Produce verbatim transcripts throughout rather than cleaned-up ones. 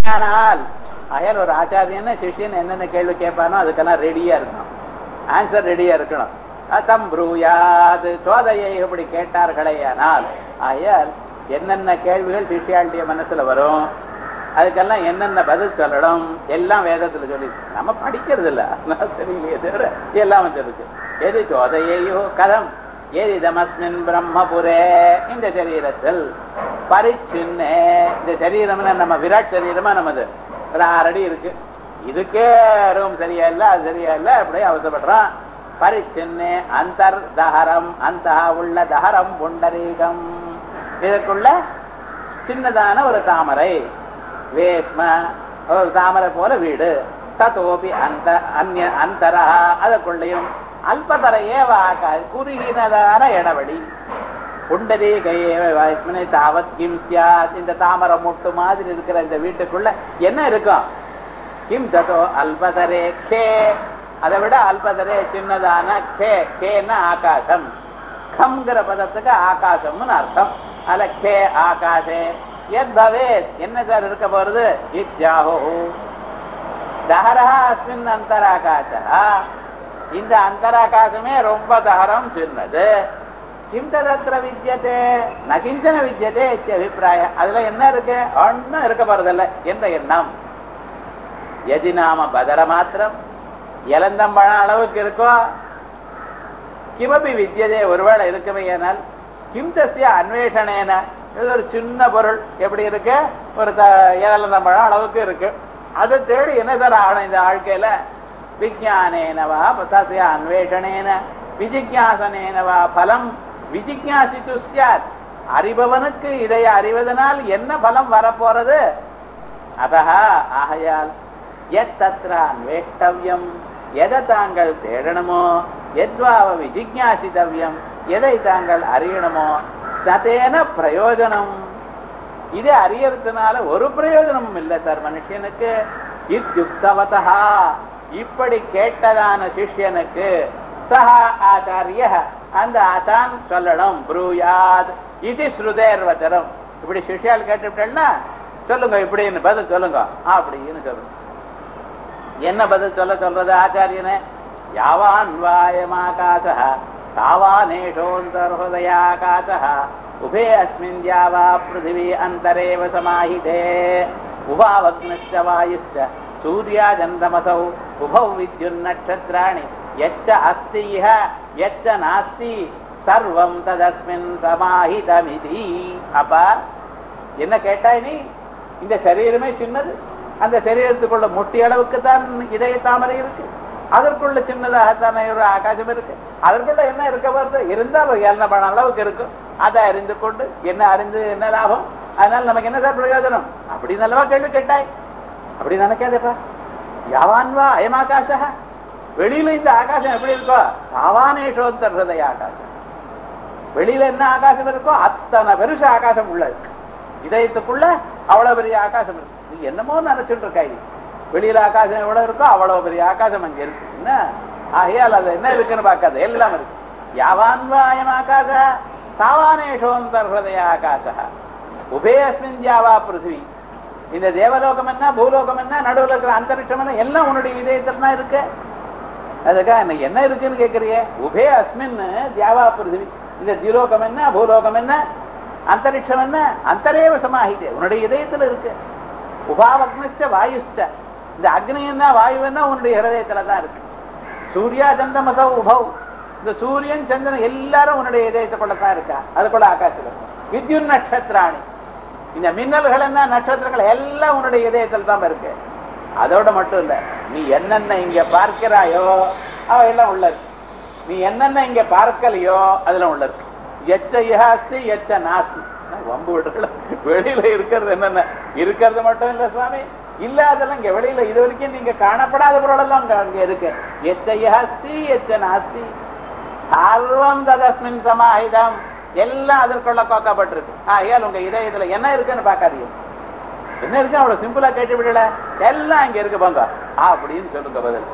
ஆனால் அயல் ஒரு ஆச்சாரியன்னு சிஷ்யன் என்னென்ன கேள்வி கேட்பானோ அதுக்கெல்லாம் ரெடியா இருக்கணும், ஆன்சர் ரெடியா இருக்கணும். அத்தம் ப்ரூயாது சோதையை இப்படி கேட்டார்களே ஆனால் அயல் என்னென்ன கேள்விகள் சிஷ்யாளுடைய மனசுல வரும், அதுக்கெல்லாம் என்னென்ன பதில் சொல்லணும் எல்லாம் வேதத்துல சொல்லி நம்ம படிக்கிறது இல்ல, தெரியலையே தவிர எல்லாம் வந்துருக்கு. எது சோதையோ கதம் ஏதிதமஸ்மின் பிரம்மபுரே, இந்த சரீரத்தில் பரிச்சின்னே, இந்த சரீரம் நம்ம விராட் சரீரமா நமது ஒரு ஆறடி இருக்கு, இதுக்கே ரூம் சரியா இல்ல அது சரியா இல்ல அப்படியே அவசரப்படுறான். பரிச்சின்னே அந்தர் தஹரம், அந்த உள்ள தஹரம் புண்டரீகம், இதற்குள்ள சின்னதான ஒரு தாமரை, வேஷ்ம ஒரு தாமரை போல வீடு, தத்தோபி அந்த அந்நிய அந்தரா அதற்குள்ளையும் அல்பதரையே வாக்க குறுகினதான இடவடி, புண்டரீகையே தாவத் கிம் சியாத், இந்த தாமரை முட்டு மாதிரி இருக்கிற இந்த வீட்டுக்குள்ள என்ன இருக்கும்? கிம் ததோ அல்பதரே கே, அதை விட அல்பதரே சின்னதான கே, கேன்னா ஆகாசம், கம்ங்கிற பதத்துக்கு ஆகாசம்னு அர்த்தம். அல்ல கே ஆகாசே எத் பவேத், என்ன சார் இருக்க போறது? இத்யாஹோ தஹரஹ அஸ்மின் அந்தராகாசா, இந்த அந்தராகாசமே ரொம்ப தஹரம் சின்னது. கிம் ததத்ர வித்யதே நகிஞ்சன வித்யதே இத்யபிப்ராய, அதுல என்ன இருக்கு? ஒன்னும் இருக்க போறதில்ல என்ற எண்ணம். எதி நாம பதர மாத்திரம் இளந்தம்பழம் அளவுக்கு இருக்கோ, கிமபி வித்யதே ஒருவேளை இருக்குமே ஏனால் கிம் தஸ்ய அன்வேஷணேன, இது ஒரு சின்ன பொருள் எப்படி இருக்கு? ஒரு இளந்தம்பழம் அளவுக்கு இருக்கு, அதை தேடி என்ன சார் ஆகணும் இந்த வாழ்க்கையில? விஜயானேனவா தஸ்ய அன்வேஷணேன விஜிக்யாசனேனவா பலம் விஜிக்யாசித்து ஸ்யாத், அறிபவனுக்கு இதை அறிவதனால் என்ன பலம் வரப்போறது? அதஹ ஆகையால் எத் தத்ர அன்வேஷ்டவ்யம், எதை தாங்கள் தேடணுமோ, எத்வாவ விஜிக்யாசித்தவ்யம், எதை தாங்கள் அறியணுமோ, ததேன பிரயோஜனம், இதை அறியறதுனால ஒரு பிரயோஜனமும் இல்லை சார் மனுஷனுக்கு. இத்யுக்தவதா, இப்படி கேட்டதான சிஷ்யனுக்கு சஹ ஆச்சாரிய, அந்த ஆச்சான் சொல்லணும். ப்ரூயாத் இது ஸ்ருதேர்வச்சரம், இப்படி சிஷ்யால் கேட்டுவிட்டேன்னா சொல்லுங்க இப்படின்னு பதில் சொல்லுங்க அப்படின்னு சொல்லுங்க. என்ன பதில் சொல்ல சொல்றது ஆச்சாரியனே? யாவான் வாயமாகாச தாவானேஷோந்தர்ஹதயாகாச உபே அஸ்மின் தியாவா பிருத்திவி அந்தரேவ சமாஹிதே உபாவக்னஸ்ச வாயுஸ்ச சூர்யாஜந்தமசௌ உபௌ வித்யுன்னக்ஷத்ராணி யச்ச அஸ்தி இஹ யச்ச நாஸ்தி சர்வம் ததஸ்மின் சமாஹிதமிதி. அப்பா என்ன கேட்டாய் நீ? இந்த சரீரமே சின்னது, அந்த சரீரத்துக்குள்ள முட்டி அளவுக்கு தான் இதய தாமரை இருக்கு, அதற்குள்ள சின்னதாகத்தானே ஒரு ஆகாசம் இருக்கு, அதற்குள்ள என்ன இருக்க வருது? இருந்தாலும் என்ன பண்ண அளவுக்கு இருக்கும், அதை அறிந்து கொண்டு என்ன அறிந்து என்ன லாபம்? அதனால நமக்கு என்ன சார் பிரயோஜனம்? அப்படி நல்லவா கேள்வி கேட்டாய், அப்படி நினைக்காதப்பா. யாவான்வா அயமாகாச, வெளியில இந்த ஆகாசம் எப்படி இருக்கோ தாவானேஷோந்தர்ஹதய ஆகாசம், வெளியில என்ன ஆகாசம் இருக்கோ அத்தனை பெருச ஆகாசம் உள்ள இருக்கு, இதயத்துக்குள்ள அவ்வளவு பெரிய ஆகாசம் இருக்கு. நீ என்னமோ நினைச்சுட்டு இருக்காய், வெளியில ஆகாசம் எவ்வளவு இருக்கோ அவ்வளவு பெரிய ஆகாசம் அங்க இருக்கு. என்ன ஆகையால் அது என்ன இருக்குன்னு பார்க்காது, எல்லாம் இருக்கு. யாவான்வாயம் ஆகாச தாவானேஷோந்தர்ஹதய ஆகாச உபே அஸ்மின் தியாவா பிருத்திவி, இந்த தேவலோகம் என்ன பூலோகம் என்ன நடுவில் இருக்கிற அந்தரிட்சம் என்ன எல்லாம் உன்னுடைய இதயத்தில் தான் இருக்கு. அதுக்காக எனக்கு என்ன இருக்குன்னு கேட்கறிய? உபே அஸ்மின் தியாவா பிருத்திவி, இந்த திலோகம் என்ன பூலோகம் என்ன அந்தரிட்சம் என்ன அந்தரேவ சமாஹிதே, உன்னுடைய இதயத்துல இருக்கு. உபாவக்னஸ்ச வாயுஸ்ச, இந்த அக்னி என்ன வாயு என்ன உன்னுடைய ஹிருதயத்துல தான் இருக்கு. சூர்யா சந்திரமச உபௌ, இந்த சூரியன் சந்திரன் எல்லாரும் உன்னுடைய இதயத்துக்குள்ளதான் இருக்கா, அதுக்குள்ள ஆகாசத்துல இருக்கும். வித்யுன் நட்சத்திராணி, இந்த மின்னல்கள் என்ன நட்சத்திரங்கள் எல்லாம் உன்னுடைய இதயத்தில் தான் இருக்கு. அதோட மட்டும் இல்ல, நீ என்னென்ன இங்க பார்க்கிறாயோ அவ எல்லாம் உள்ள இருக்கு, நீ என்னென்ன இங்க பார்க்கலையோ அதெல்லாம் உள்ள இருக்கு. எச்ச இஹாஸ்தி எச்ச நாஸ்தி, வம்பு விடுறல. வெளியில இருக்கிறது என்னென்ன இருக்கிறது மட்டும் இல்ல சுவாமி, இல்ல அதெல்லாம் இங்க வெளியில இது வரைக்கும் நீங்க காணப்படாத பொருள் எல்லாம் அங்க இருக்கு. எச்ச இஹாஸ்தி எச்ச நாஸ்தி சர்வம் ததஸ்மின் சமாஹிதம், எல்லாம் அதற்குள்ள கோக்கப்பட்டிருக்கு. ஆகையால் உங்க இதயத்துல என்ன இருக்குன்னு பாக்காதீங்க, என்ன இருக்கு அவ்வளவு சிம்பிளா கேட்டு விடல, எல்லாம் இங்க இருக்கு போங்க அப்படின்னு சொல்லுங்க பதில்.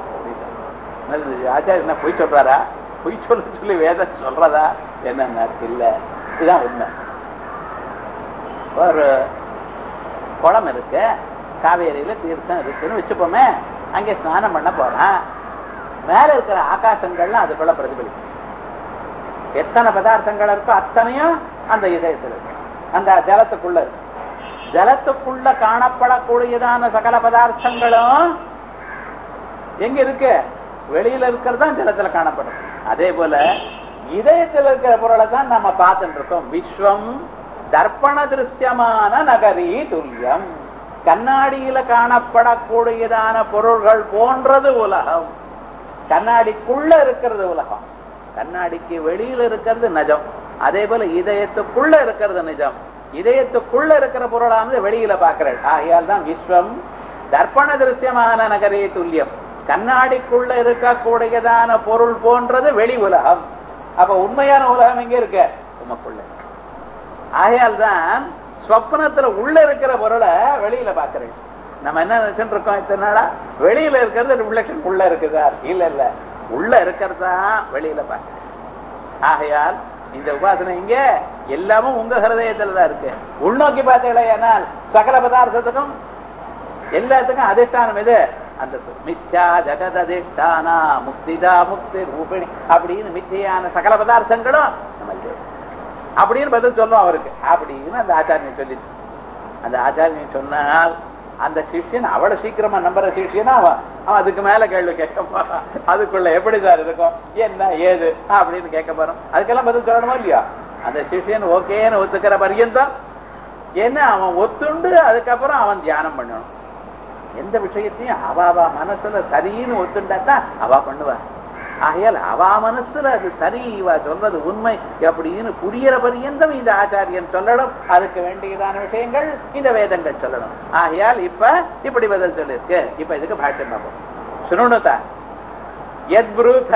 ஆச்சாரிய என்ன பொய் சொல்றாரா? பொய் சொல்ல சொல்லி வேதம் சொல்றதா என்ன? இல்ல, இதுதான் உண்மை. ஒரு குளம் இருக்கு, காவேரியில தீர்த்தம் இருக்குன்னு வச்சுப்போமே, அங்கே ஸ்நானம் பண்ண போறான். மேல இருக்கிற ஆகாசங்கள்லாம் அதுக்குள்ள பிரதிபலிக்கும். எத்தனை பதார்த்தங்கள் இருக்கோ அத்தனையும் அந்த இதயத்தில் இருக்கு, அந்த ஜலத்துக்குள்ள இருக்கு. ஜலத்துக்குள்ள காணப்படக்கூடியதான சகல பதார்த்தங்களும் எங்க இருக்கு? வெளியில இருக்கிறது தான் ஜலத்துல காணப்படும். அதே போல இதயத்தில் இருக்கிற பொருளை தான் நம்ம பார்த்துட்டு இருக்கோம். விஸ்வம் தர்ப்பண திருஷ்யமான நகரி துல்லியம். கண்ணாடியில காணப்படக்கூடியதான பொருள்கள் போன்றது உலகம். கண்ணாடிக்குள்ள இருக்கிறது உலகம், கண்ணாடிக்கு வெளியில இருக்கிறது நிஜம். அதே போல இதயத்துக்குள்ள இருக்கிறது நிஜம். இதயத்துக்குள்ள இருக்கிற பொருளானது வெளியில பார்க்கிறேன். ஆகையால் தான் விஸ்வம் தர்ப்பண திருஷ்யமான நகரே துல்லியம். கண்ணாடிக்குள்ள இருக்கக்கூடியதான பொருள் போன்றது வெளி உலகம். அப்ப உண்மையான உலகம் எங்க இருக்க? உமக்குள்ள. ஆகையால் தான் சொப்னத்துல உள்ள இருக்கிற பொருளை வெளியில பாக்குறேன். நம்ம என்ன நினைச்சுட்டு இருக்கோம் இத்தனை நாளா? வெளியில இருக்கிறது ரிஃப்ளெக்ஷன் உள்ள இருக்குதா? இல்ல இல்ல, உள்ள இருக்கிறதா வெளியில பாக்குறேன். ஆகையால் இந்த உபாசனை இங்க எல்லாமும் உங்க ஹிருதயத்துல தான் இருக்கு. உள்நோக்கி பார்த்தீங்கன்னா சகல பதார்த்தத்துக்கும் எல்லாத்துக்கும் அதிஷ்டானம் எது? அந்த மித்யா ஜகத் அதிஷ்டானா முக்திதா முக்தி ரூபிணி அப்படின்னு மித்தியான சகல பதார்த்தங்களும் நம்ம அப்படின்னு பதில் சொல்லுவோம் அவருக்கு அப்படின்னு அந்த ஆச்சாரியன் சொல்லி. அந்த ஆச்சாரியன் சொன்னால் அந்த சிஷ்யன் அவ்வளவு சீக்கிரமா நம்புற சிஷ்யனா அவன் அவன் அதுக்கு மேல கேள்வி கேட்க போறான். அதுக்குள்ள எப்படி சார் இருக்கும், என்ன ஏது அப்படின்னு கேட்க போறோம். அதுக்கெல்லாம் பதில் சொல்லணுமா இல்லையா? அந்த சிஷ்யன் ஓகேன்னு ஒத்துக்கிற பர்யந்தம் என்ன அவன் ஒத்துண்டு அதுக்கப்புறம் அவன் தியானம் பண்ணணும். எந்த விஷயத்தையும் அவாவா மனசுல சரின்னு ஒத்துண்டாத்தான் அவா பண்ணுவா. ஆகையால் அவா மனசுல அது சரி, இவா சொல்றது உண்மை அப்படின்னு புரியற பரியந்தம் இந்த ஆச்சாரியன் சொல்லணும். அதுக்கு வேண்டியதான விஷயங்கள் இந்த வேதங்கள் சொல்லணும். ஆகையால் இப்ப இப்படி பதில் சொல்லிருக்கு. இப்ப இதுக்கு பாஷ்யம் பார்ப்போம். சுருணுதா யத் ப்ரூத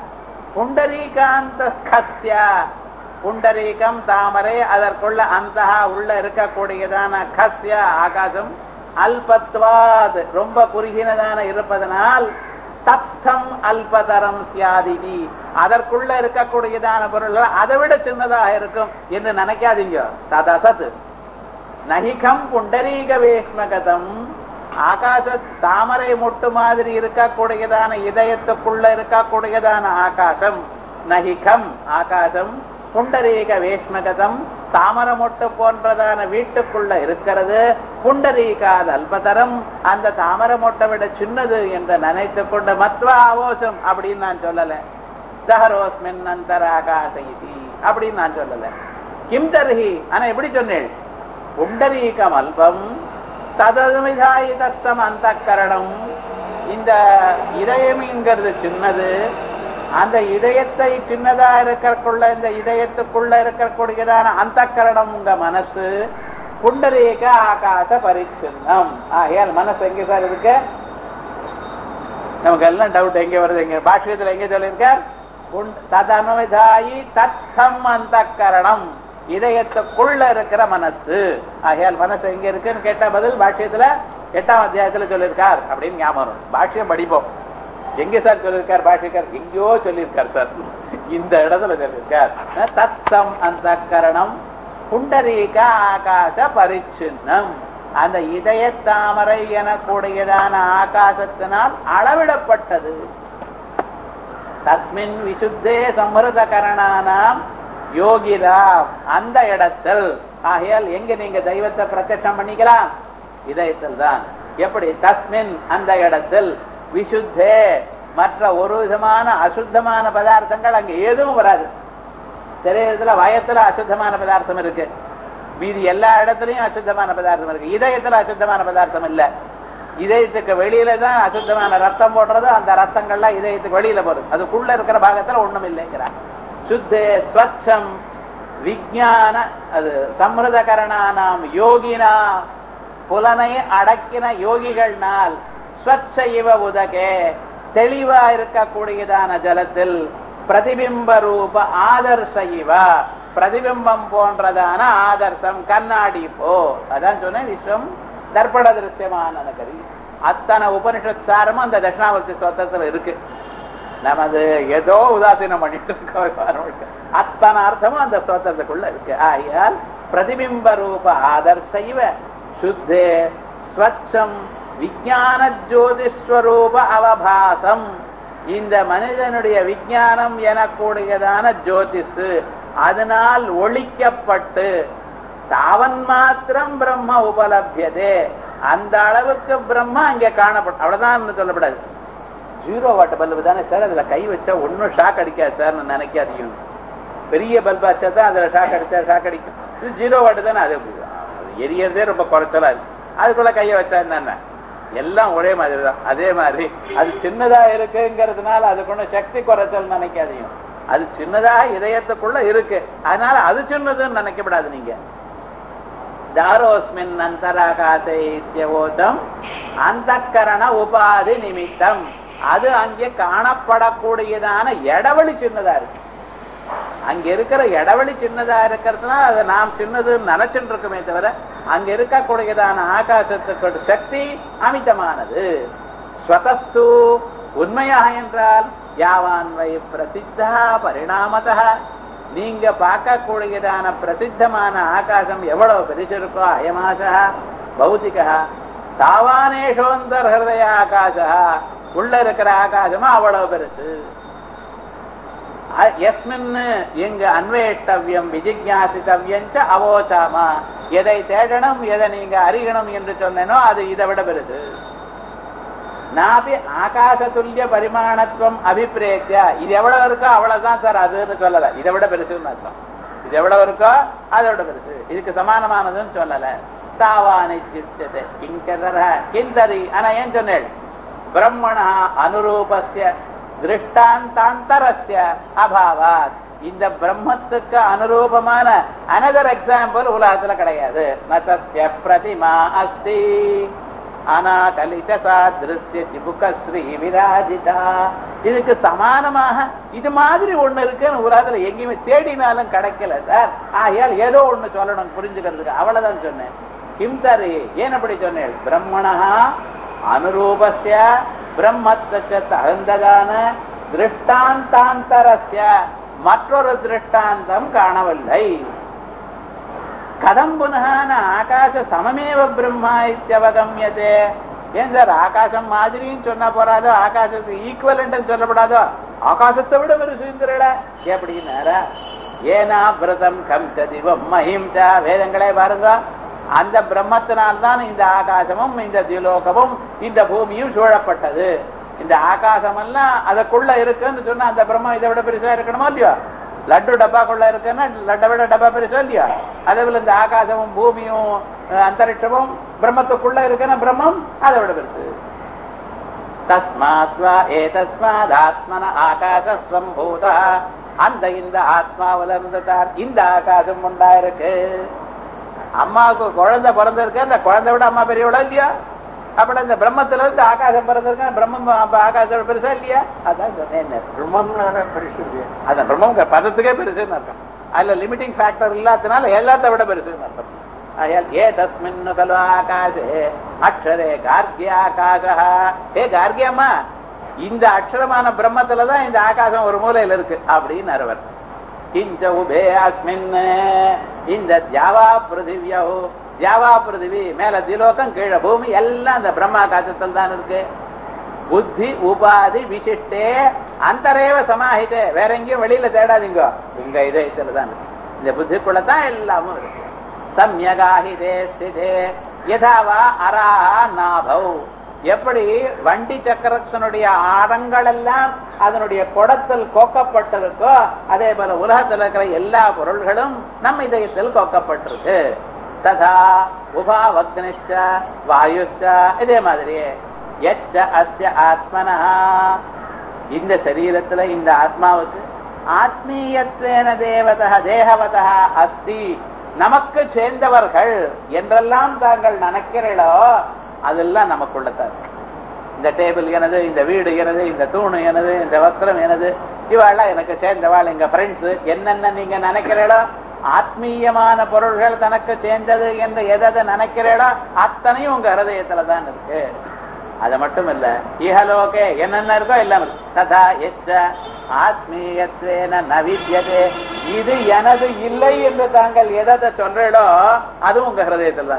புண்டரீகாந்த கஸ்யா. புண்டரீகம் தாமரை, அதற்குள்ள அந்த உள்ள இருக்கக்கூடியதான கஸ்யா ஆகாசம் அல்பத்வாத் ரொம்ப குறுகினதான இருப்பதனால் தப்தம் அல்பதரம் சியாதிகி, அதற்குள்ள இருக்கக்கூடியதான பொருள்கள் அதை விட சின்னதாக இருக்கும் என்று நினைக்காதீங்க. ததசத் நகிகம் புண்டரீக வேஷ்மகதம். ஆகாச தாமரை மொட்டு மாதிரி இருக்கக்கூடியதான இதயத்துக்குள்ள இருக்கக்கூடியதான ஆகாசம் நகிகம் ஆகாசம், புண்டரீக வேஷ்மகதம் தாமர மொட்டு போன்றதான வீட்டுக்குள்ள இருக்கிறது. புண்டரீகாத அல்பதரம், அந்த தாமர மொட்டை விட சின்னது என்று நினைத்து கொண்டு மத்வா ஆவோசம் அப்படின்னு நான் சொல்லல. சஹரோஸ்மின் அந்தராகாசைதி அப்படின்னு நான் சொல்லல. கிம் தர்ஹி, ஆனா எப்படி சொன்னேன்? புண்டரீகம் அல்பம் ததமிதாயி தத்தம் அந்த கரணம். இந்த இதயம்ங்கிறது சின்னது, அந்த இதயத்தை சின்னதா இருக்கக்குள்ள இந்த இதயத்துக்குள்ள இருக்கக்கூடியதான அந்த கரணம் உங்க மனசு. புண்டரீக ஆகாச பரிச்சின்னம். ஆகையால் மனசு எங்க சார் இருக்கு? நமக்கு எல்லாம் டவுட் எங்க வருது? எங்க பாஷ்யத்துல எங்க சொல்லியிருக்கார்? ததனுதாயி தத்ஸ்தம் அந்த கரணம், இதயத்துக்குள்ள இருக்கிற மனசு. ஆகையால் மனசு எங்க இருக்குன்னு கேட்ட பதில் பாஷ்யத்துல எட்டாம் அத்தியாயத்துல சொல்லியிருக்கார் அப்படின்னு ஞாபகம். பாஷ்யம் படிப்போம். எங்க சார் சொல்லியிருக்கார் பாஷ்யக்கார்? எங்கேயோ சொல்லியிருக்கார் சார், இந்த இடத்துல சொல்லியிருக்கார். தத்தம் அந்த கரணம் புண்டரீக ஆகாச பரிச்சின்னம். அந்த இதய தாமரை எனக்கூடியதான ஆகாசத்தினால் அளவிடப்பட்டது. தஸ்மின் விசுத்தே சம்ஹிருத கரணானாம் யோகிராம், அந்த இடத்தில். ஆகையால் எங்க நீங்க தெய்வத்தை பிரத்யட்சம் பண்ணிக்கலாம்? இதயத்தில் தான். எப்படி? தஸ்மின் அந்த இடத்தில், விசுத்தே மற்ற ஒரு விதமான அசுத்தமான பதார்த்தங்கள் அங்க எதுவும் வராது. சரீரத்துல வயத்துல அசுத்தமான பதார்த்தம் இருக்கு, மீதி எல்லா இடத்துலயும் அசுத்தமான பதார்த்தம் இருக்கு. இதயத்துல அசுத்தமான பதார்த்தம் இல்ல. இதயத்துக்கு வெளியில தான் அசுத்தமான ரத்தம் போடுறது. அந்த ரத்தங்கள்லாம் இதயத்துக்கு வெளியில போறது, அதுக்குள்ள இருக்கிற பாகத்துல ஒண்ணும் இல்லைங்கிறார். சுத்தே ஸ்வச்சம் விஜான அது சம்ஹிருத கரணானாம் யோகினா, புலனை அடக்கின யோகிகள்னால் ஸ்வச்ச இவ உதகே தெளிவா இருக்கக்கூடியதான ஜலத்தில் பிரதிபிம்ப ரூப ஆதர்ஷ இவ, பிரதிபிம்பம் போன்றதான ஆதர்சம் கண்ணாடி போ. அதான் சொன்னேன் விஸ்வம் தர்ப்பண திருஷ்யமான நகரி. அத்தனை உபனிஷத் சாரமும் அந்த தட்சிணாவர்த்தி ஸ்தோத்திரத்துல இருக்கு. நம்ம அது ஏதோ உதாசீனம் பண்ணிட்டு இருக்கோம். அத்தனை அர்த்தமும் அந்த ஸ்தோத்திரத்துக்குள்ள இருக்கு. ஆகையால் பிரதிபிம்ப ரூப ஆதர்ச இவ சுத்தே ஸ்வச்சம் விஞ்ஞான ஜோதிஸ்வரூப அவபாசம். இந்த மனிதனுடைய விஞ்ஞானம் எனக்கூடியதான ஜோதிஷு அதனால் ஒழிக்கப்பட்டு தாவன் மாத்திரம் பிரம்ம உபலபியதே, அந்த அளவுக்கு பிரம்மா இங்க காணப்படும். அவ்வளவுதான் சொல்லப்படாது. ஜீரோ வாட் பல்பு தானே சார், அதுல கை வச்சா ஒன்னும் ஷாக் அடிக்காது சார் நினைக்காதீங்க. பெரிய பல்பா வச்சா தான் அதுல ஷாக் அடிச்சா ஷாக் அடிக்கும். இது ஜீரோ வாட் தானே, அது எரியறதே ரொம்ப குறைச்சலா இருக்கு. அதுக்குள்ள கைய வச்சா என்ன, எல்லாம் ஒரே மாதிரி தான். அதே மாதிரி அது சின்னதா இருக்குங்கிறதுனால அதுக்குள்ள சக்தி குறைச்சல் நினைக்காதீங்க. அது சின்னதா இதயத்துக்குள்ள இருக்கு, அதனால அது சின்னதுன்னு நினைக்கப்படாது. நீங்க தாரோஸ்மின் அந்தராகாசம் அந்தக்கரண உபாதி நிமித்தம், அது அங்கே காணப்படக்கூடியதான இடவெளி சின்னதா இருக்கு. அங்க இருக்கிற இடவெளி சின்னதா இருக்கிறதுனால அதை நாம் சின்னதுன்னு நினைச்சுட்டு இருக்குமே தவிர அங்க இருக்கக்கூடியதான ஆகாசத்துக்கு சக்தி அமிதமானது. ஸ்வதஸ்து உண்மையாக என்றால் யாவான்வை பிரசித்தா பரிணாமதா, நீங்க பார்க்கக்கூடியதான பிரசித்தமான ஆகாசம் எவ்வளவு பெருசிருக்கோ அயமாசா பௌத்திகா தாவானேஷோந்தர் ஹிருதய ஆகாசா, உள்ள இருக்கிற ஆகாசமா அவ்வளவு பெருசு. எஸ்மின் எங்க அன்வேஷ்டவ்யம் விஜிக்ஞாசித்தவ்யம் அவோச்சாமா, எதை தேடணும் எதை நீங்க அறியணும் என்று சொன்னேனோ அது இதை விட பெருசு. நாபி ஆகாச துல்லிய பரிமாணத்துவம் அபிப்பிரேத்தியா, இது எவ்வளவு இருக்கோ அவ்வளவுதான் சார் அதுன்னு சொல்லல, இதை விட பெருசுன்னு அர்த்தம். இது எவ்வளவு இருக்கோ அதை விட பெருசு, இதுக்கு சமானமானதுன்னு சொல்லல. தாவானி சித்ததே கிங்கதர கிந்தரி. ஆனா ஏன் சொன்னேன், பிரம்மணா அனுரூபஸ்ய திருஷ்டாந்தாந்தரஸ்ய அபாவாத், இந்த பிரம்மத்துக்கு அனுரூபமான அனதர் எக்ஸாம்பிள் உலகத்துல கிடையாது. நதஸ்ய பிரதிமா அஸ்தி அநாகலித சாத்ருஸ்ய திபுகஸ்ரீ விராஜிதா, இதுக்கு சமானமாக இது மாதிரி ஒண்ணு இருக்குன்னு உலகத்துல எங்கேயுமே தேடினாலும் கிடைக்கல சார். ஆகையால் ஏதோ ஒண்ணு சொல்லணும் புரிஞ்சுக்கிறதுக்கு, அவ்வளவுதான் சொன்னேன். கிம்தரி, ஏன் அப்படி சொன்னேன், பிரம்மணா அனுரூபஸ்ய பிரம்மத்துக்கு தகுந்ததான திருஷ்டாந்தாந்தரஸ்ய மற்றொரு திருஷ்டாந்தம் காணவில்லை. கதம் புனகான ஆகாச சமமேவ பிரம்மா இத்தியவகம்யதே. ஏன் சார் ஆகாசம் மாதிரின்னு சொன்னா போறாதோ, ஆகாசத்துக்கு ஈக்குவலண்ட் சொல்லப்படாதோ, ஆகாசத்தை விட ஒரு சுந்தரல எப்படின்னாரா, ஏனா விரதம் கம்ச திவம் மஹிம்சா, வேதங்களே பாருங்க, அந்த பிரம்மத்தினால்தான் இந்த ஆகாசமும் இந்த திலோகமும் இந்த பூமியும் சூழப்பட்டது. இந்த ஆகாசம் எல்லாம் அதுக்குள்ள இருக்குன்னு சொன்னா அந்த பிரம்மம் இதை விட பெருசா இருக்கணுமா இல்லையோ? லட்டு டப்பாக்குள்ள இருக்குன்னா லட்டை விட டப்பா பெருசா இல்லையா? அதே போல இந்த ஆகாசமும் பூமியும் அந்தரிட்சமும் பிரம்மத்துக்குள்ள இருக்குன்னா பிரம்மம் அதை விட பெருசு. தஸ்மாத்வா ஏ தஸ்மாத் ஆத்மன ஆகாச சம்பூதா, அந்த இந்த ஆத்மாவில இருந்துதான் இந்த ஆகாசம் உண்டாயிருக்கு. அம்மாவுக்கு குழந்தை பிறந்திருக்கு, அந்த குழந்தை விட அம்மா பெரியவளா இல்லையா? அப்படி இந்த பிரம்மத்துல இருந்து ஆகாசம் பிறந்திருக்க, பிரம்மம் ஆகாசோட பெருசா இல்லையா? அதான் சொன்னேன், பிரம்மம் பெருசு, அதான் பிரம்மம் பதத்துக்கே பெருசுன்னு அர்த்தம். அதுல லிமிட்டிங் ஃபேக்டர் இல்லாதனால எல்லாத்த விட பெருசுன்னு அர்த்தம். ஏ தஸ்மின் கலு ஆகாசே அக்ஷரே கார்கிய ஆகாசா. ஏ கார்கியம்மா, இந்த அக்ஷரமான பிரம்மத்துலதான் இந்த ஆகாசம் ஒரு மூலையில இருக்கு அப்படின்னு அறுவர். கிஞ்ச உபே அஸ்மின், இந்த தியாவா பிருதிவியோ, தியாவா பிருதிவி மேல திலோகம் கீழே பூமி எல்லாம் இந்த பிரம்மாகாசத்தில் தான் இருக்கு. புத்தி உபாதி விசிஷ்டே அந்தரேவ சமாஹிதே, வேற எங்கேயும் வெளியில தேடாதீங்க, உங்க இதயத்துல தான் இருக்கு. இந்த புத்திக்குள்ளதான் எல்லாமும் இருக்கு. சம்யகாஹிதே ஸ்திதே யதாவா அராஹா நாபௌ, எப்படி வண்டி சக்கரத்தினுடைய ஆரங்கள் எல்லாம் அதனுடைய குடத்தில் கோக்கப்பட்டிருக்கோ அதே போல உலகத்தில் இருக்கிற எல்லா பொருள்களும் நம் இதயத்தில் கோக்கப்பட்டிருக்கு. ததா உபாவக்னிஷ்ட வாயுஷ்ட, இதே மாதிரியே எச்ச அஸ்ய ஆத்மனா, இந்த சரீரத்துல இந்த ஆத்மாவுக்கு ஆத்மீயத்வேன தேவதா தேகவதா அஸ்தி, நமக்கு சேர்ந்தவர்கள் என்றெல்லாம் தாங்கள் நினைக்கிறீர்களோ அதெல்லாம் நமக்குள்ளதான். இந்த டேபிள் எனது, இந்த வீடு எனது, இந்த தூணு எனது, இந்த வஸ்திரம் எனது, இவாள்லாம் எனக்கு சேர்ந்தவாள், எங்க ஃப்ரெண்ட்ஸ், என்னென்ன நீங்க நினைக்கிறீங்களோ ஆத்மீயமான பொருள்கள் தனக்கு சேர்ந்தது என்று எதை நினைக்கிறீங்களோ அத்தனையும் உங்க ஹிருதயத்துலதான் இருக்கு. அது மட்டும் இல்ல, இஹலோகே என்னென்ன இருக்கோ எல்லாம் இருக்கு. ததா எச்ச ஆத்மீயத்வேன நவித்யதே, இது எனது இல்லை என்று தாங்கள் எதை சொல்றீங்களோ அதுவும் உங்க ஹிருதயத்தில் தான் இருக்கு.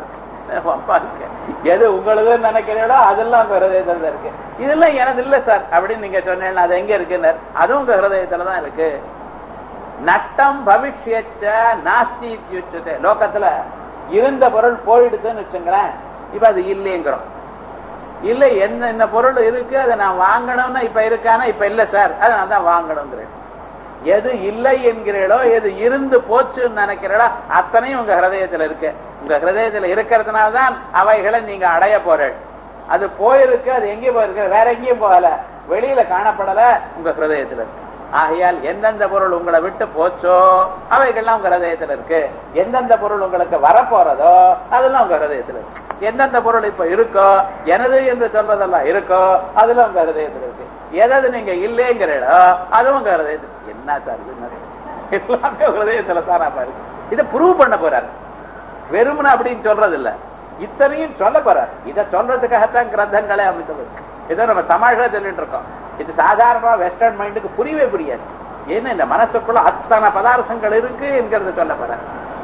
எது உங்களுக்கு நினைக்கிறீங்களோ அதெல்லாம் உங்க ஹிருதயத்துல இருக்கு. இதெல்லாம் எனது இல்ல சார் அப்படின்னு நீங்க சொன்னீங்கன்னா அது எங்க இருக்குன்னு அதுவும் உங்க ஹிருதயத்துலதான் இருக்கு. நட்டம் பவிஷ்யச்ச நாஸ்தி இத்யுச்யதே. லோகத்துல இருந்த பொருள் போயிடுதுன்னு வச்சுங்களேன், இப்ப அது இல்லைங்கிறோம். இல்ல என்ன என்ன பொருள் இருக்கு அதை நான் வாங்கணும்னா இப்ப இருக்கானா இப்ப இல்ல சார் அதனால தான் வாங்கணுங்கிறேன். எது இல்லை என்கிறீர்களோ எது இருந்து போச்சுன்னு நினைக்கிறீங்களோ அத்தனையும் உங்க ஹிருதயத்துல இருக்கு. உங்க ஹிருதயத்துல இருக்கிறதுனால்தான் அவைகளை நீங்க அடைய போறீங்க. அது போயிருக்கு, அது எங்கேயும் போயிருக்கு, வேற எங்கேயும் போகல, வெளியில காணப்படல, உங்க ஹிருதயத்துல இருக்கு. ஆகையால் எந்தெந்த பொருள் உங்களை விட்டு போச்சோ அவைகள்லாம் உங்க ஹிருதயத்துல இருக்கு. எந்தெந்த பொருள் உங்களுக்கு வரப்போறதோ அதெல்லாம் உங்க ஹிருதயத்துல இருக்கு. எந்தெந்த பொருள் இப்ப இருக்கோ எனது என்று சொல்வதெல்லாம் இருக்கோ அதெல்லாம் உங்க ஹிருதயத்துல இருக்கு. எதாவது நீங்க இல்லைங்கிறோ அதுவும் உங்க ஹிருதயத்துல. என்ன சார் எல்லாமே ஹிருதயத்துல தானா இருக்கு. இதை ப்ரூவ் பண்ண போறாரு. வெறுமன அப்படின்னு சொல்றது இல்ல, இத்தனையும் சொல்ல போறாரு. இதை சொல்றதுக்காகத்தான் கிரந்தங்களே அமைத்தது. இதை நம்ம தமாஷா சொல்லிட்டு இருக்கோம். இது சாதாரணமா வெஸ்டர்ன் மைண்டுக்கு புரியவே புரியாது. ஏன்னா இந்த மனசுக்குள்ள அத்தனை பதார்த்தங்கள் இருக்கு என்கிறது சொல்ல போறாரு.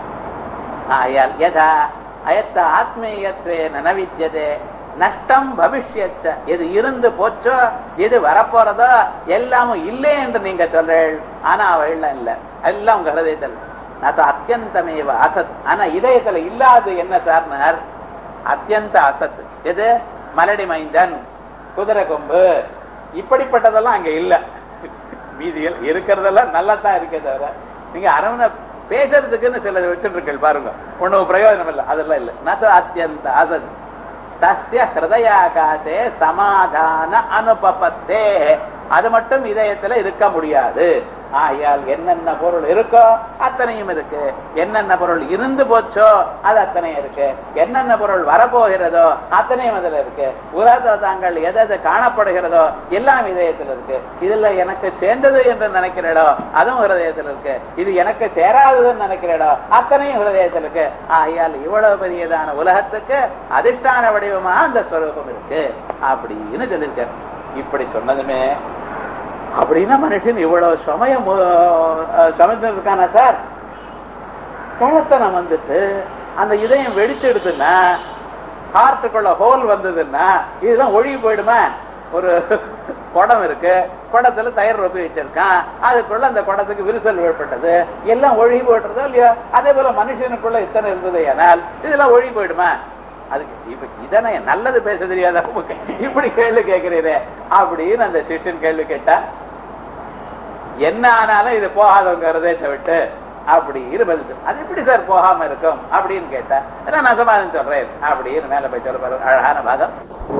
ஆயால் யதா அயத்த ஆத்மீயத்வே நனவித்யதே நஷ்டம் பவிஷ்யச்ச. எது இருந்து போச்சோ எது வரப்போறதோ எல்லாமும் இல்லை என்று நீங்க சொல்றீள். ஆனா அவள் இல்ல, எல்லாம் உங்க ஹிருதயத்தில். அது அத்தியந்தமேவ அசத். ஆனா இதயத்துல இல்லாது என்ன சார்னார்? அத்தியந்த அசத். எது? மலடி மைந்தன், குதிரை கொம்பு, இப்படிப்பட்டதெல்லாம் அங்க இல்ல. மீதியில் இருக்கிறதெல்லாம் நல்லா தான் இருக்கே தவிர நீங்க அரவணை பேசுறதுக்குன்னு சில வச்சுருக்கீங்க பாருங்க, ஒன்னும் பிரயோஜனம் இல்லை. அதெல்லாம் இல்லை. நது அத்தியந்த அசத். தஸ்ய ஹிருதயாகாசே சமாதான அனுபபத்தே. அது மட்டும் இதயத்துல இருக்க முடியாது. ஆகையால் என்னென்ன பொருள் இருக்கோ அத்தனையும் இருக்கு. என்னென்ன பொருள் இருந்து போச்சோ அது அத்தனையும் இருக்கு. என்னென்ன பொருள் வரப்போகிறதோ அத்தனையும் அதுல இருக்கு. உலகத்தில் தாங்கள் எது காணப்படுகிறதோ எல்லாம் இதயத்தில் இருக்கு. இதுல எனக்கு சேர்ந்தது என்று நினைக்கிறீடோ அதுவும் ஹிருதயத்தில் இருக்கு. இது எனக்கு சேராததுன்னு நினைக்கிறீடோ அத்தனையும் ஹிருதயத்தில் இருக்கு. ஆகையால் இவ்வளவு பெரியதான உலகத்துக்கு அதிஷ்டான வடிவமா அந்த ஸ்வரூபம் இருக்கு அப்படின்னு சொல்லியிருக்காரு. இப்படி சொன்னதுமே அப்படின்னா மனுஷன் இவ்வளவு சமயம் சமைச்சிருக்கான சார். கழத்தனம் வந்துட்டு அந்த இதயம் வெடிச்சு எடுத்துன்னா, ஹார்ட்டுக்குள்ள ஹோல் வந்ததுன்னா இதெல்லாம் ஒழுகி போயிடுமா? ஒரு குடம் இருக்கு, குடத்துல தயிர் ரொப்பி வச்சிருக்கான், அதுக்குள்ள அந்த குடத்துக்கு விரிசல் ஏற்பட்டது, எல்லாம் ஒழுகி போயிடுறதோ இல்லையோ? அதே போல மனுஷனுக்குள்ள இத்தனை இருந்தது ஏனால் இதெல்லாம் ஒழுகி போயிடுமா? அதுக்கு இப்ப இதனை நல்லது பேச தெரியாத இப்படி கேள்வி கேட்கிறீரே அப்படின்னு அந்த சிஷ்யன் கேள்வி கேட்டா, என்ன ஆனாலும் இது போகாதவங்க ஹிருதயத்தை விட்டு அப்படின்னு பதில். அது எப்படி சார் போகாம இருக்கும் அப்படின்னு கேட்டா, நான் சமாதானம் சொல்றேன் அப்படின்னு மேல போய் சொல்ல பாரு. அழகான பாதம்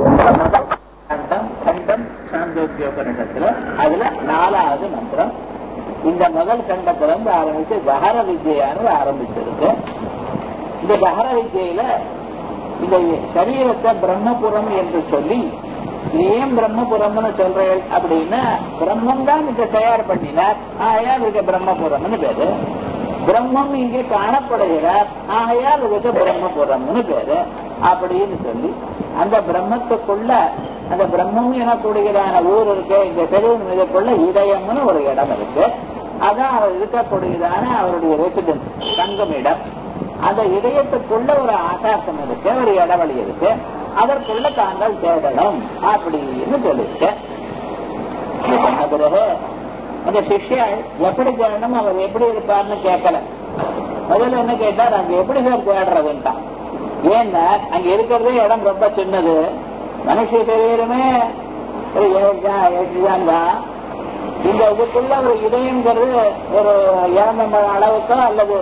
கண்டம் சாந்தோக்கியோபனிடத்துல அதுல நாலாவது மந்திரம். இந்த முதல் கண்டத்துல இருந்து ஆரம்பிச்சு கஹர வித்யானது ஆரம்பிச்சிருக்கு. இந்த கஹர வித்யில இந்த சரீரத்தை பிரம்மபுரம் என்று சொல்லி, ஏன் பிரம்மபுரம்னு சொல்றேன் அப்படின்னா, பிரம்மம் தான் இங்க தயார் பண்ணினார், ஆகையால் இதுக்கு பிரம்மபுரம்னு பேரு. பிரம்மம் இங்கே காணப்படுகிறார், ஆகையால் இதுக்கு பிரம்மபுரம்னு பேரு அப்படின்னு சொல்லி, அந்த பிரம்மத்துக்குள்ள அந்த பிரம்மம் எனக்கூடியதான ஊர் இருக்கு. இந்த சரீரம் இதுக்குள்ள இதயம்னு ஒரு இடம் இருக்கு. அதான் அவர் இருக்கக்கூடியதான அவருடைய ரெசிடென்ஸ், தங்கும் இடம். அந்த இதயத்துக்குள்ள ஒரு ஆகாசம் இருக்கு, ஒரு இடவெளி இருக்கு. அதற்குள்ள தாங்கள் தேடணும் அப்படின்னு சொல்லிட்டு சொன்ன பிறகு அந்த சிஷ்யன் எப்படி தேடணும், அவர் எப்படி இருப்பார்னு கேட்கல. முதல்ல என்ன கேட்டார், அங்க எப்படி சார் தேடுறதுன்ட்டான். ஏன்னா அங்க இருக்கிறதே இடம் ரொம்ப சின்னது. மனுஷ சரீரமே ஒரு ஏழு தான். இந்த இதுக்குள்ள ஒரு இதயங்கிறது ஒரு இறந்த அளவுக்கோ அல்லது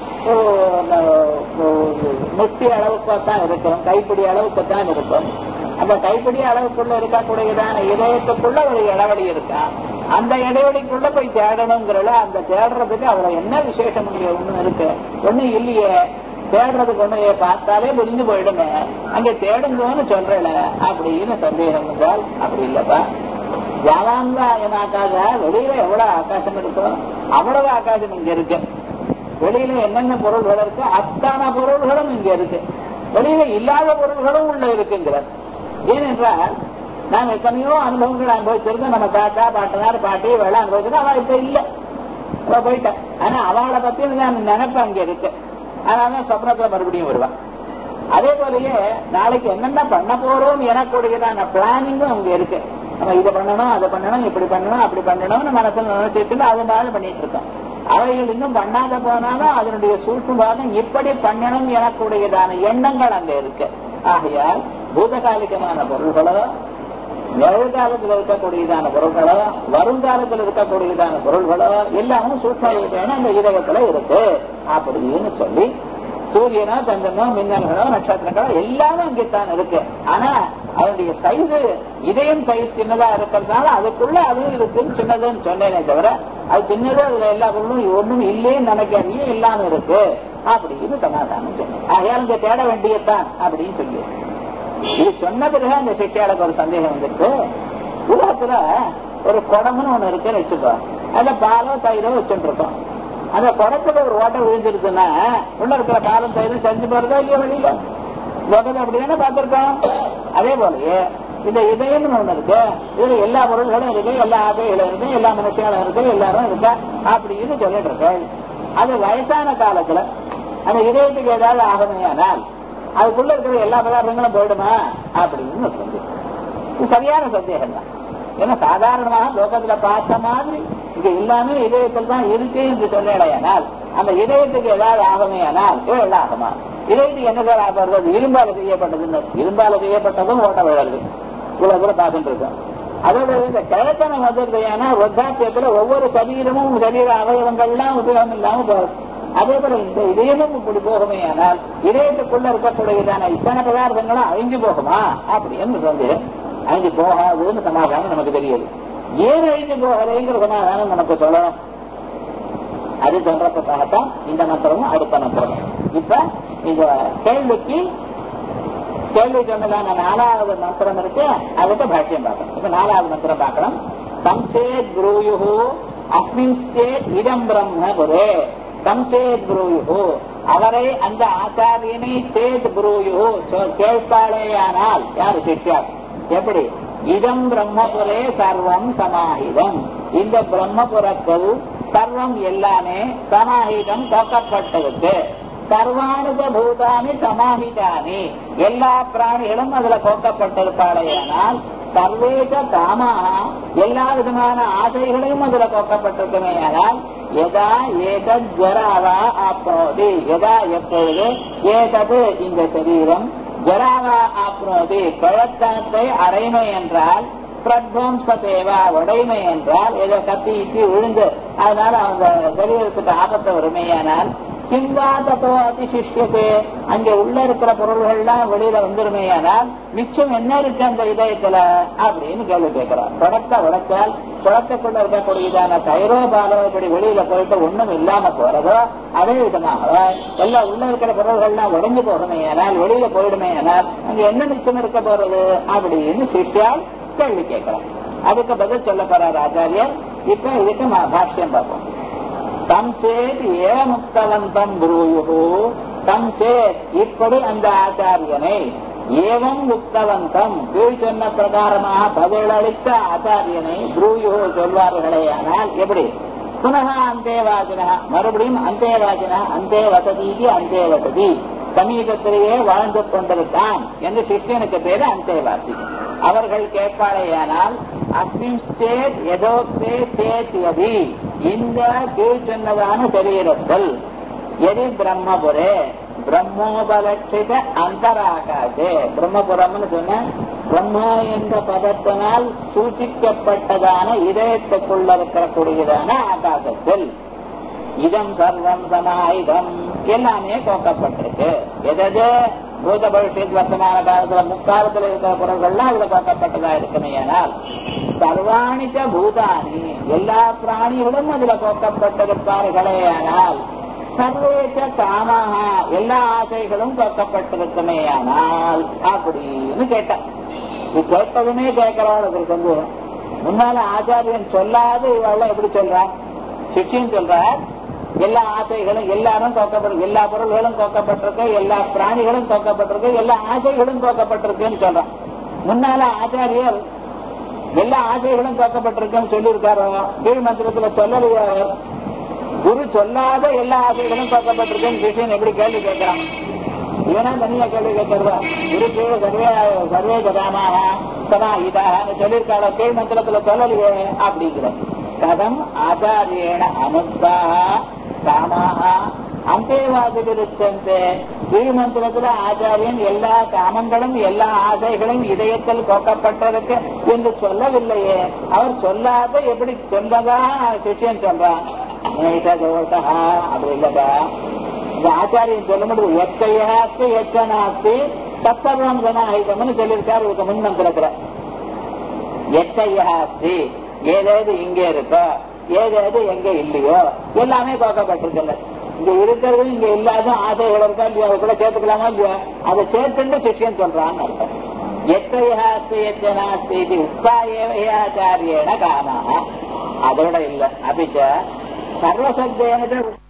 முட்டி அளவுக்கு தான் இருக்கும், கைப்பிடி அளவுக்கு தான் இருக்கும். அந்த கைப்பிடி அளவுக்குள்ள இருக்கக்கூடியதான இதயத்துக்குள்ள ஒரு இடைவெளி இருக்கா. அந்த இடைவெளிக்குள்ள போய் தேடணுங்கிறல, அந்த தேடுறதுக்கு அவ்வளவு என்ன விசேஷம் ஒண்ணு இருக்கு? ஒண்ணும் இல்லையே. தேடுறதுக்கு ஒண்ணு பார்த்தாலே முடிஞ்சு போயிடுமே, அங்க தேடுங்கன்னு சொல்றல அப்படின்னு சந்தேகம் என்றால் அப்படி இல்லப்பா. ஜாவான்காக வெளியில எவ்வளவு ஆகாசம் இருக்கும் அவ்வளவு ஆகாசம் இங்க இருக்கு. வெளியில என்னென்ன பொருள்கள் இருக்கு அத்தனை பொருள்களும் இங்க இருக்கு. வெளியில இல்லாத பொருள்களும் உள்ள இருக்குங்கிறார். ஏனென்றால் நாம் எத்தனையோ அனுபவங்கள் அனுபவிச்சிருக்கோம். நம்ம தாத்தா பாட்டனார் பாட்டி வேலை அனுபவிச்சிருக்கோம். அவ இப்ப இல்ல, அவ போயிட்டேன். ஆனா அவளை பத்தி நான் நினைப்ப அங்க இருக்கு. அதனால சொப்னத்துல மறுபடியும் வருவான். அதே போலயே நாளைக்கு என்னென்ன பண்ண போறோம் எனக்கூடியதான பிளானிங்கும் அங்க இருக்கு. நம்ம இதை பண்ணணும், அதை பண்ணணும், இப்படி பண்ணணும், அப்படி பண்ணணும்னு மனசுல நினைச்சிட்டு அதனால பண்ணிட்டு இருக்கோம். அவைகள் இன்னும் பண்ணாத போனாலும் அதனுடைய சூழ்நிலை இப்படி பண்ணணும் எனக்கூடியதான எண்ணங்கள் அங்க இருக்கு. ஆகையால் பூதகாலிகமான பொருள்களோ, நிகழ்காலத்தில் இருக்கக்கூடியதான பொருள்களோ, வருங்காலத்தில் இருக்கக்கூடியதான பொருள்களோ எல்லாமும் சூழ்நிலை அந்த இதயத்துல இருக்கு அப்படின்னு சொல்லி, சூரியனோ சந்திரனோ மின்னல்களோ நட்சத்திரங்களோ எல்லாமே அங்கேத்தான் இருக்கு. ஆனா அதனுடைய சைஸ், இதயம் சைஸ் சின்னதா இருக்கிறதுனால அதுக்குள்ள அதுவும் இருக்குன்னு சின்னதுன்னு சொன்னேனே தவிர அது சின்னது, அதுல எல்லா பொருளும் ஒண்ணும் இல்லேன்னு நினைக்காதீங்க, எல்லாமே இருக்கு அப்படின்னு சமாதானம் சொன்னேன். ஆகையால் இங்க தேட வேண்டியதுதான் அப்படின்னு சொல்லி இது சொன்ன பிறகு அந்த சிஷ்யாளுக்கு ஒரு சந்தேகம் வந்துருக்கு. உலகத்துல ஒரு குடம்னு ஒண்ணு இருக்குன்னு வச்சுக்கோ, அதுல பாலோ தயிரோ வச்சுட்டு இருக்கோம். அந்த குடத்துல ஒரு ஓட்டை விழுந்துருக்குன்னா உள்ள இருக்கிற பாலும் தயிரும் செஞ்சு போறதா இல்லையா வெளியில? லோகத்தை அப்படிதானே பார்த்திருக்கோம். அதே போலயே இந்த இதயம்னு ஒண்ணு இருக்கு, இதுல எல்லா பொருள்களும் இருக்கு, எல்லா ஆசைகளும் இருக்கு, எல்லா மனுஷங்களும் இருக்கு, எல்லாரும் இருக்கா அப்படின்னு சொல்லிட்டு இருக்கேன். அது வயசான காலத்துல அந்த இதயத்துக்கு ஏதாவது ஆகமையானால் அதுக்குள்ள இருக்கிற எல்லா பதார்த்தங்களும் போயிடுமா அப்படின்னு ஒரு சந்தேகம். இது சரியான சந்தேகம் தான். ஏன்னா சாதாரணமாக லோகத்துல பார்த்த மாதிரி இங்க எல்லாமே இதயத்தில் தான் இருக்கு என்று சொன்னால் அந்த இதயத்துக்கு ஏதாவது ஆகமையானால் ஏழு ஆகமா? இதயத்துக்கு என்ன சார் ஆகிறது? இரும்பால செய்யப்பட்டதுன்னு. இரும்பால செய்யப்பட்டதும் ஓட்ட விழாது உலகத்துல பார்த்துட்டு இருக்கோம். அதோட இந்த கிழத்தனை வந்தது ஏன்னா வத்தாத்தியத்துல ஒவ்வொரு சரீரமும் சரீர அவயவங்கள்லாம் உபயோகம் இல்லாம போகுது. அதே போல இந்த இதயமும் இப்படி போகுமே ஆனால் இதயத்துக்குள்ள இருக்கக்கூடியதான இத்தனை பதார்த்தங்களும் அழிஞ்சு போகுமா அப்படின்னு சொல்லி அழிஞ்சு போகாதுன்னு சமாதானம் நமக்கு தெரியுது. ஏன் அழிஞ்சு போகலைங்கிற சமாதானம் நமக்கு சொல்லணும். அது சொல்றதுக்காகத்தான் இந்த மந்திரமும் அடுத்த மந்திரமும். இப்ப இந்த கேள்விக்கு கேள்வி சொன்னதான நாலாவது மந்திரம் இருக்கு, அதுக்கு பாஷ்யம் பார்க்கணும். இப்ப நாலாவது மந்திரம் பார்க்கணும். சம்சேத் ப்ரூயு அஸ்மின்சேத் இதம் பிரம்ம குரு. சம்சேத் ப்ரூயு, அவரை அந்த ஆச்சாரியனை சேத் ப்ரூயு கேட்பாளேயானால் யாரு சிஷ்யார்? எப்படி? இதம் பிரம்மபுரே சர்வம் சமாஹிதம், இந்த பிரம்மபுரத்தில் சர்வம் எல்லாமே சமாஹிதம் தோக்கப்பட்டிருக்கு. சர்வானுத பூதானி சமாஹிதானி, எல்லா பிராணிகளும் அதுல கோக்கப்பட்டிருப்பாளையானால் சர்வேச காமா, எல்லா விதமான ஆசைகளையும் அதுல கோக்கப்பட்டிருக்குமே. ஆனால் எதா ஏதத் ஜராவா ஆப்னோதி, எதா எப்பொழுது ஏதது இந்த சரீரம் ஜராவா ஆப்னோதி கழத்தனத்தை அடைமை என்றால், பிரத்வம்ச தேவா உடைமை என்றால் ஏதோ கத்தி இத்தி விழுந்து அதனால அவங்க சரீரத்துக்கு ஆபத்தை வருமையானால் கிங்கா தத்தோ அதிசிஷ்யத்தே, அங்கே உள்ள இருக்கிற பொருள்கள்லாம் வெளியில வந்துருமையானால் மிச்சம் என்ன இருக்கு அந்த இதயத்துல அப்படின்னு கேள்வி கேட்கிறார். குடத்தை உடைச்சால் குடத்துக்குள்ள இருக்கக்கூடியதான தைரோ பாலோ இப்படி வெளியில போயிட்டு ஒண்ணும் இல்லாம போறதோ அதே விதமாக எல்லாம் உள்ள இருக்கிற பொருள்கள்லாம் உடைஞ்சு போகமையானால் வெளியில போயிடுமையானால் அங்க என்ன மிச்சம் இருக்க போறது அப்படின்னு சிஷ்யால் கேள்வி கேட்கிறார். அதுக்கு பதில் சொல்ல போறார் ஆச்சாரியர். இப்ப இதுக்கு பாஷ்யம் பார்ப்போம். தம் சேத் ஏ முக்தவந்தம் ப்ரூயு, தம் சேத் இப்படி அந்த ஆச்சாரியனை, ஏவம் முக்தவந்தம் கீழ் சொன்ன பிரகாரமாக பதிலளித்த ஆச்சாரியனை ப்ரூயு சொல்வார்களே. ஆனால் எப்படி? புனக அந்தேவாசினா, மறுபடியும் அந்தேவாசினா, அந்தே வசதிக்கு அந்தே வசதி, சமீபத்திலேயே வாழ்ந்து கொண்டிருக்கான் என்று சிஷ்யனுக்கு பேரு அந்தேவாசி. அவர்கள் கேட்பாளேயானால் அஸ்மின் சேத் எதோக்தே சேத் யதி, இந்த கீழ் சொன்னதான சரீரத்தில் எதி பிரம்மபுரே பிரம்மோபலட்சித அந்தராகாசே, பிரம்மபுரம்னு சொன்ன பிரம்மா என்ற பதத்தினால் சூச்சிக்கப்பட்டதான இதயத்துக்குள்ள இருக்கக்கூடியதான ஆகாசத்தில் இதம் சர்வம் சமாயுதம் எல்லாமே கோக்கப்பட்டிருக்கு. எதது பூத பவிஷ்யத் வர்த்தமான காலத்துல முக்காலத்தில் இருக்கிற பொருள்கள்லாம் அதுல கோக்கப்பட்டதா இருக்குமே. ஆனால் சர்வாணிச்ச பூதானி எல்லா பிராணிகளும் அதுல கோக்கப்பட்டிருப்பார்களே. ஆனால் சர்வேச்ச காமாக எல்லா ஆசைகளும் கோக்கப்பட்டிருக்குமே. ஆனால் அப்படின்னு கேட்டான். இது கேட்டதுமே கேட்கிறவளுக்கு வந்து முன்னால ஆச்சாரியன் சொல்லாது இவள் எப்படி சொல்றான்? சிஷ்யன் சொல்றார் எல்லா ஆசைகளும் எல்லாரும் கோக்கப்பட்டிருக்கு, எல்லா பொருள்களும் கோக்கப்பட்டிருக்கு, எல்லா பிராணிகளும் கோக்கப்பட்டிருக்கு, எல்லா ஆசைகளும் கோக்கப்பட்டிருக்குன்னு சொல்றான். முன்னால ஆச்சாரியர் எல்லா ஆசைகளும் கோக்கப்பட்டிருக்குன்னு சொல்லியிருக்காரோ கீழ் மந்திரத்துல சொல்லலையோ? குரு சொல்லாத எல்லா ஆசைகளும் கோக்கப்பட்டிருக்குன்னு சிஷ்யன் எப்படி கேள்வி கேட்கிறான்? இவனா தனியா கேள்வி கேட்கறதா இருக்கு சர்வே சர்வே கதாமாக சமாஹிதாக சொல்லியிருக்காளோ கீழ் மந்திரத்துல சொல்லலையே அப்படிங்கிற கதம் ஆச்சாரியேன அனுப்தாக காமாக அந்தேவாதிருச்சந்தே கீழ் மந்திரத்துல ஆச்சாரியன் எல்லா காமங்களும் எல்லா ஆசைகளும் இதயத்தில் கொக்கப்பட்டிருக்கு என்று சொல்லவில்லையே. அவர் சொல்லாத எப்படி சொன்னதா சிஷ்யன் சொல்றான் அப்படி இல்லதா இந்த ஆச்சாரியன் சொல்ல முடியும் எத்தையாஸ்தி எச்சனாஸ்தி தத்சர்வம் ஜனாஹிதம்னு சொல்லியிருக்காரு இதுக்கு முன் மந்திரத்துல. எத்தையாஸ்தி ஏதேது இங்க இருக்கோ ஏதேது எங்க இல்லையோ எல்லாமே கோக்கப்பட்டிருக்கல. இங்க இருக்கிறது இங்க இல்லாத ஆசைகள் இருக்கா இல்லையா அதை கூட சேர்த்துக்கலாமா இல்லையா அதை சேர்த்துட்டு சிஷ்யன் சொல்றான்னு அர்த்தம். எத்தையாஸ்தி எச்சனாஸ்தி இது உப்பாயேவையாச்சாரியேன காமா அதோட இல்ல அபிச்ச சர்வசப்தேன